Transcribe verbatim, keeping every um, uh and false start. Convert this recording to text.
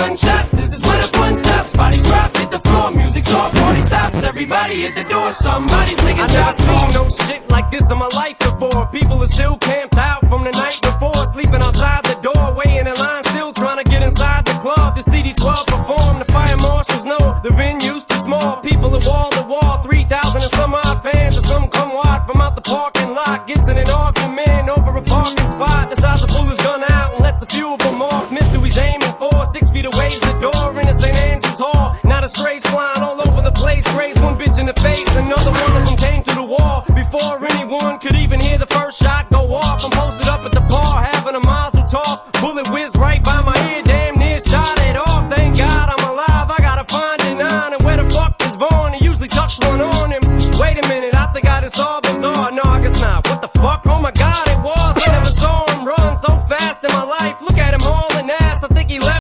gunshots. This is where the fun stops. Bodies drop, hit the floor, music's off, party stops. Everybody at the door, somebody's making shots. I never seen no shit like this in my life before. People are still camped out from the night before, sleeping outside the door, waiting in line, still trying to get inside the club. The C D twelve perform, the fire marshals know the venue's too small. People are wall to wall, three thousand and some odd fans, and some come wide from out the parking lot. Gets in an argument over a parking spot, decides to pull his gun out and lets a few of them off. Missed who he's aiming for, six feet away's the door in a Saint Andrews Hall. Now the strays flying all over the place, raise one bitch in the face, another one